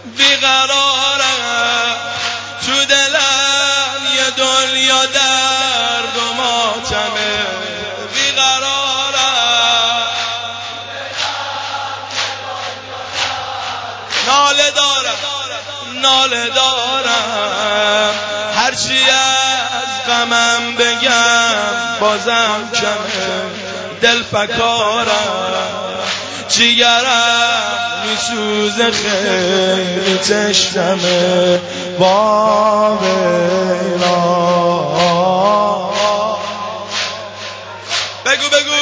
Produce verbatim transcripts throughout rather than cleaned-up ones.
بیقرارم، تو دلم یه دنیا درد و ماتمه. بیقرارم، ناله دارم ناله دارم، هرچی از غمم بگم بازم کمه. دل فکارم، جیگرم میسوزه، خیلی تشنمه. واویلا بگو بگو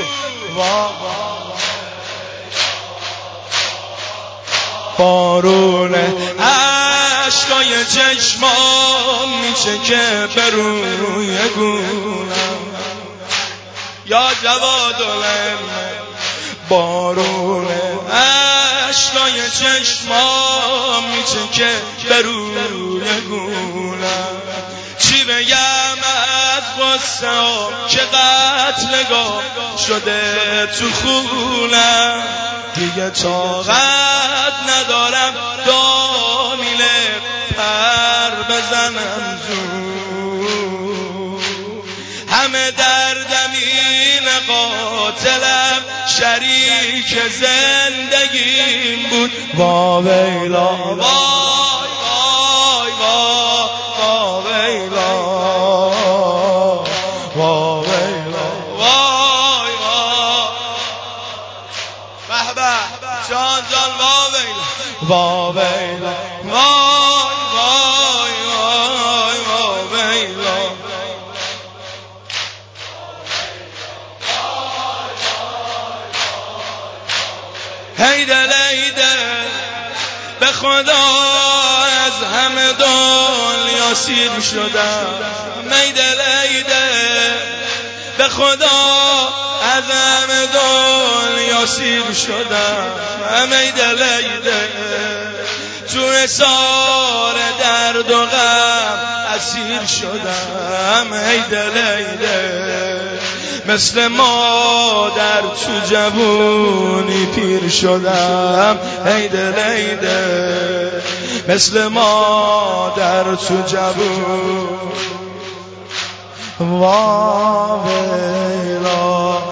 بارونه عشقای چشمام میچکه به روی گونم. یا جوادالم بارونه عشقای چشمام میچکه به روی گونم. چی بگم از غصه که قتلگاه شده تو خونم. دیگه طاقت ندارم دامیله پر بزنم زود. همه دردم این قاتلم شریک زندگیم بود. واویلا وای وای واویلا واویلا وای وای به به جان جان واویلا واویلا وای وای وای واویلا. هی دل ای دل به خدا از همه دنیا سیر شدم. ای دل ای دل به خدا از همه دنیا سیر شدم. ای دل ای دل تو حصار درد و غم اسیر شدم. ای دل ای دل مثل مادر تو جوونی پیر شدم. ای دل ای دل مثل مادر تو جوون. واویلا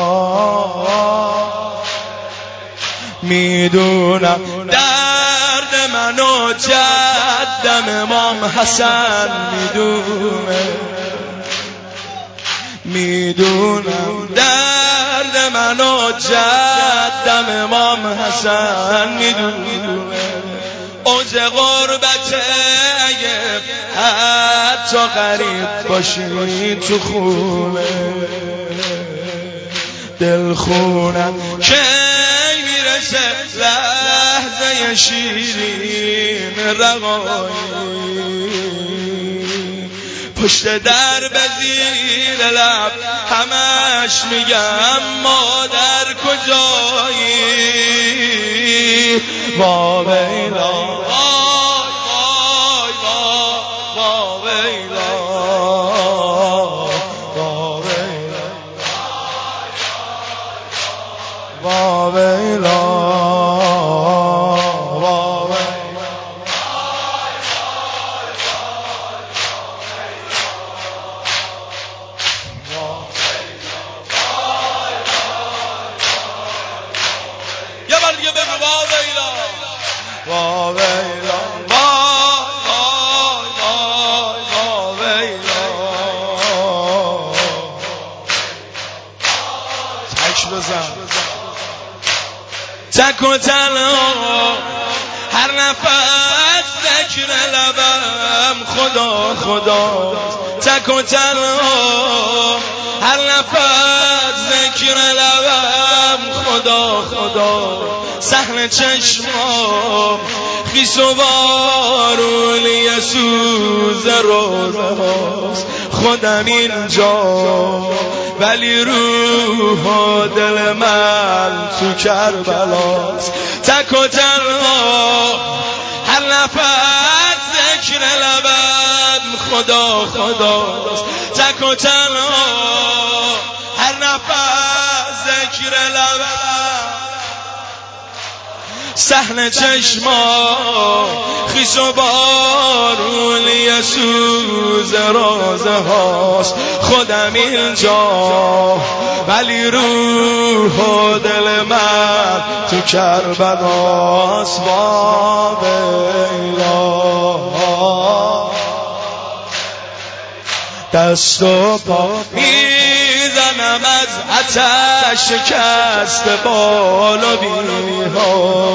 میدونم درد منو جدم امام حسن میدونه. میدونم درد منو جدم امام حسن میدونه. اوج غربت اگه حتی غریب باشی تو خونه. دل خونم که میرسه لحظه شیرین رقایی. پشت در به زیر لب همش میگم مادر کجایی. واویلا وای وای واویلا واویلا واویلا واویلا وای وای وای واویلا. تک بزن تک و تنها هر نفس ذکر لبم خدا خدا. تک و تنها هر نفس ذکر لبم خدا خدا. صحن چشمام خیس و بارونی سوز روزه هاست. خودم اینجا ولی روح و دل من تو کربلاست. تک و تنها هر نفس ذکر لبم خدا خداست. تک و تنها هر نفس ذکر لبم صحن چشما خیس و بارونی سوز رازه هاست خودم اینجا ولی روح و دل من تو کربلاست با بیلا دست و پا میزنم از آتش شکست بال و بیها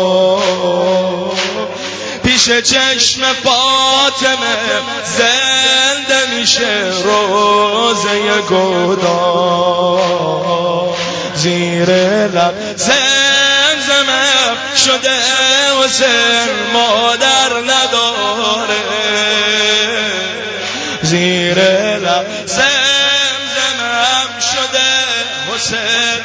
پیش چشم فاطمه زنده میشه روزه گدا زیر لب زمزمه شده حسین مادر نداره زیر لب زمزمم شده حسین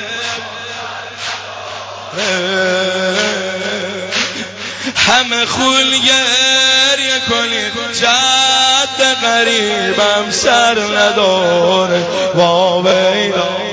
همه خول گریه کنید جد غریبم سر نداره وا ویلا